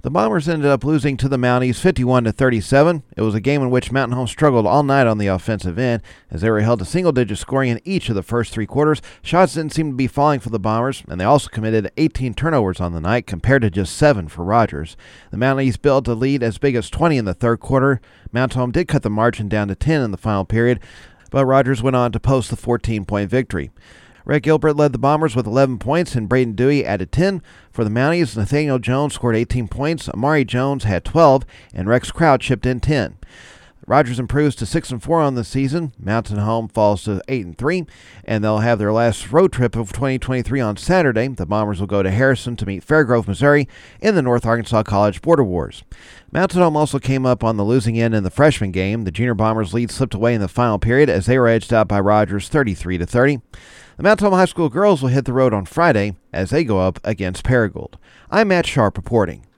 The Bombers ended up losing to the Mounties 51-37. It was a game in which Mountain Home struggled all night on the offensive end as they were held to single-digit scoring in each of the first three quarters. Shots didn't seem to be falling for the Bombers, and they also committed 18 turnovers on the night compared to just 7 for Rogers. The Mounties built a lead as big as 20 in the third quarter. Mountain Home did cut the margin down to 10 in the final period, but Rogers went on to post the 14-point victory. Rick Gilbert led the Bombers with 11 points, and Braden Dewey added 10. For the Mounties, Nathaniel Jones scored 18 points, Amari Jones had 12, and Rex Crouch chipped in 10. Rogers improves to 6-4 on the season. Mountain Home falls to 8-3, and they'll have their last road trip of 2023 on Saturday. The Bombers will go to Harrison to meet Fairgrove, Missouri, in the North Arkansas College Border Wars. Mountain Home also came up on the losing end in the freshman game. The Junior Bombers' lead slipped away in the final period as they were edged out by Rogers 33-30. The Mountain Home High School girls will hit the road on Friday as they go up against Paragould. I'm Matt Sharp reporting.